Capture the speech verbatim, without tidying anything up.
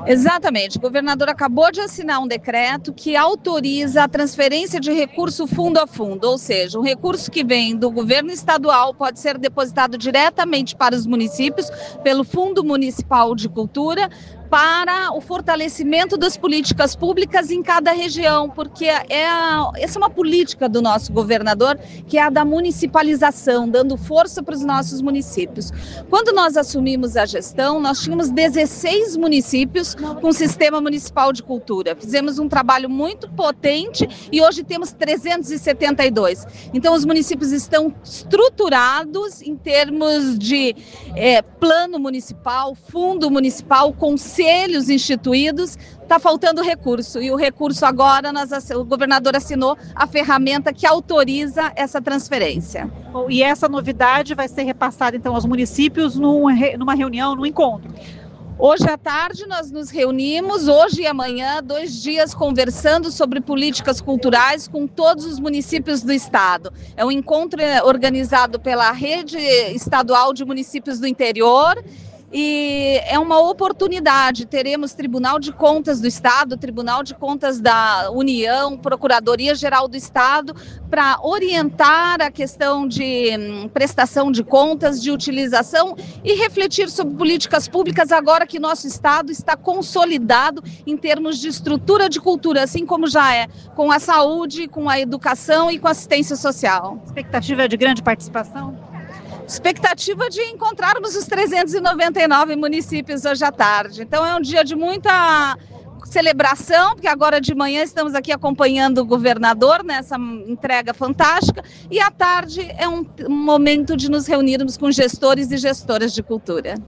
Exatamente. O governador acabou de assinar um decreto que autoriza a transferência de recurso fundo a fundo, ou seja, um recurso que vem do governo estadual pode ser depositado diretamente para os municípios pelo Fundo Municipal de Cultura, para o fortalecimento das políticas públicas em cada região, porque é a, essa é uma política do nosso governador, que é a da municipalização, dando força para os nossos municípios. Quando nós assumimos a gestão, nós tínhamos dezesseis municípios com sistema municipal de cultura. Fizemos um trabalho muito potente e hoje temos trezentos e setenta e dois. Então, os municípios estão estruturados em termos de é, plano municipal, fundo municipal, conselhos instituídos. Está faltando recurso e o recurso agora, nós, o governador assinou a ferramenta que autoriza essa transferência. Bom, e essa novidade vai ser repassada então aos municípios num, numa reunião, num encontro? Hoje à tarde nós nos reunimos, hoje e amanhã, dois dias conversando sobre políticas culturais com todos os municípios do estado. É um encontro organizado pela Rede Estadual de Municípios do Interior. E é uma oportunidade, teremos Tribunal de Contas do Estado, Tribunal de Contas da União, Procuradoria-Geral do Estado, para orientar a questão de hum, prestação de contas, de utilização e refletir sobre políticas públicas agora que nosso Estado está consolidado em termos de estrutura de cultura, assim como já é com a saúde, com a educação e com a assistência social. Expectativa de grande participação? Expectativa de encontrarmos os trezentos e noventa e nove municípios hoje à tarde. Então é um dia de muita celebração, porque agora de manhã estamos aqui acompanhando o governador nessa entrega fantástica e à tarde é um momento de nos reunirmos com gestores e gestoras de cultura.